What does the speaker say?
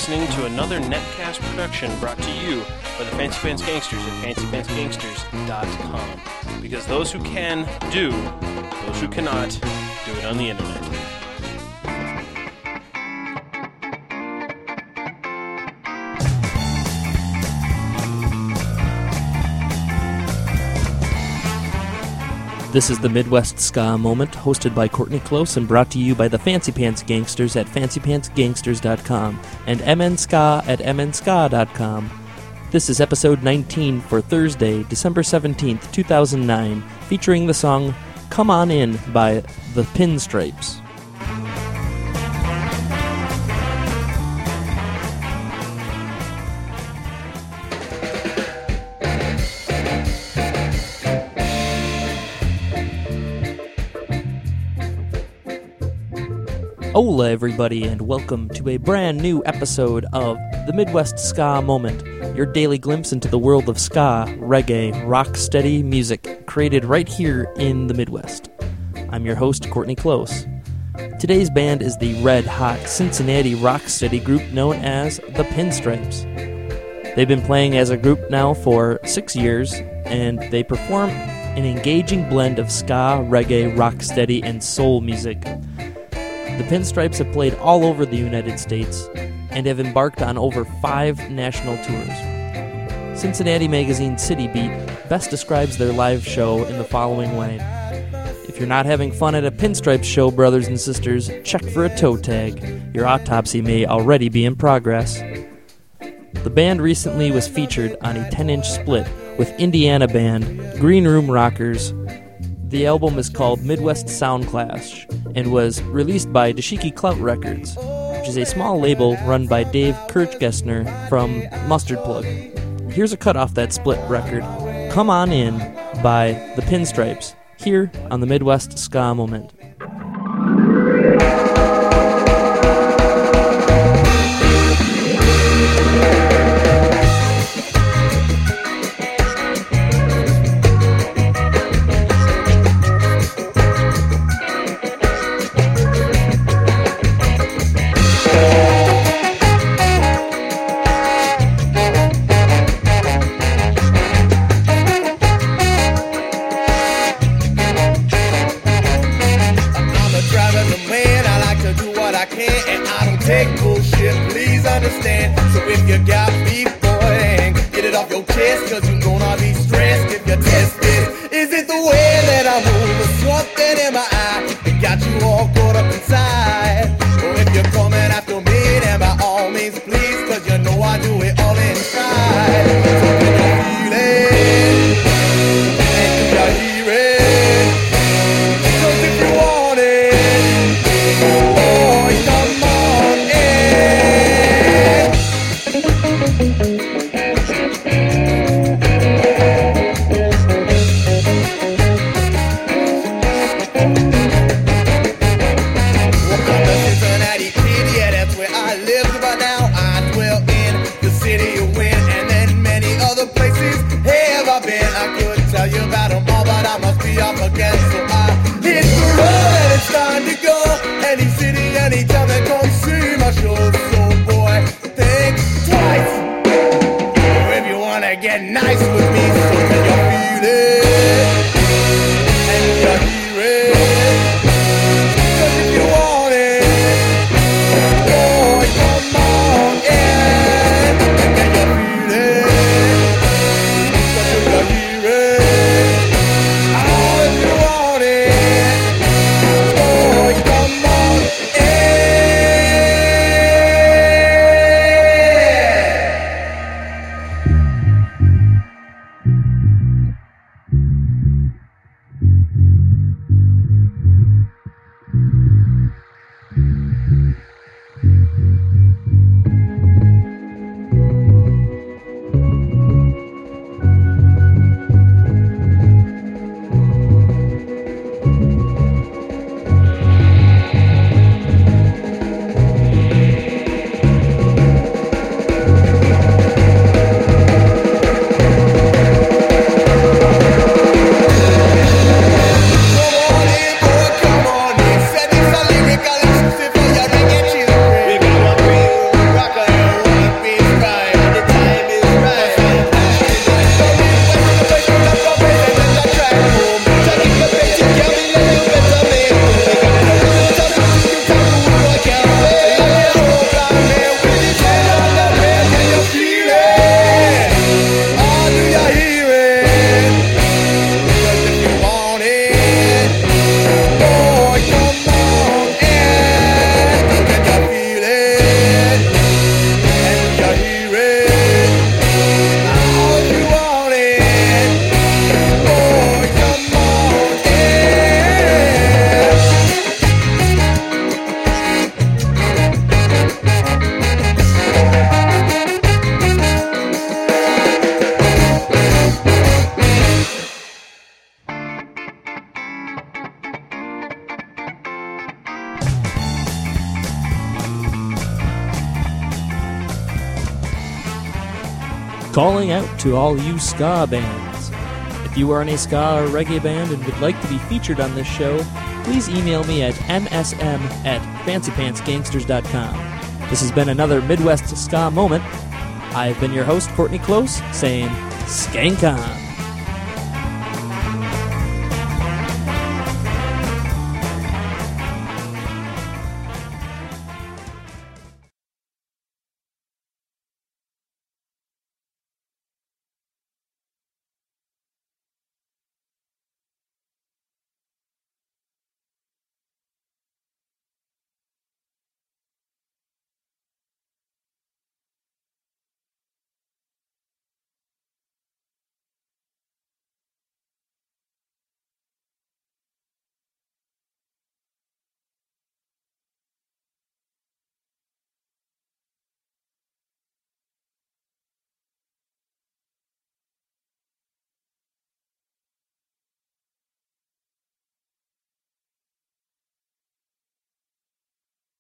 listening to another Netcast production brought to you by the Fancy Pants Gangsters at fancypantsgangsters.com. Because those who can, do. Those who cannot, do it on the internet. This is the Midwest Ska Moment, hosted by Courtney Close and brought to you by the Fancy Pants Gangsters at fancypantsgangsters.com and mnska at mnska.com. This is episode 19 for Thursday, December 17th, 2009, featuring the song Come On In by The Pinstripes. Hola everybody, and welcome to a brand new episode of the Midwest Ska Moment, your daily glimpse into the world of ska, reggae, rock-steady music, created right here in the Midwest. I'm your host, Courtney Close. Today's band is the red-hot Cincinnati rock-steady group known as The Pinstripes. They've been playing as a group now for 6 years, and they perform an engaging blend of ska, reggae, rock-steady, and soul music. The Pinstripes have played all over the United States and have embarked on over 5 national tours. Cincinnati magazine City Beat best describes their live show in the following way. If you're not having fun at a Pinstripes show, brothers and sisters, check for a toe tag. Your autopsy may already be in progress. The band recently was featured on a 10-inch split with Indiana band Green Room Rockers. The album is called Midwest Sound Clash and was released by Dashiki Clout Records, which is a small label run by Dave Kirchgessner from Mustard Plug. Here's a cut off that split record, Come On In by The Pinstripes, here on the Midwest Ska Moment. calling out to all you ska bands. If you are in a ska or reggae band and would like to be featured on this show, please email me at msm@fancypantsgangsters.com. This has been another Midwest Ska Moment. I've been your host, Courtney Close, saying, Skank on!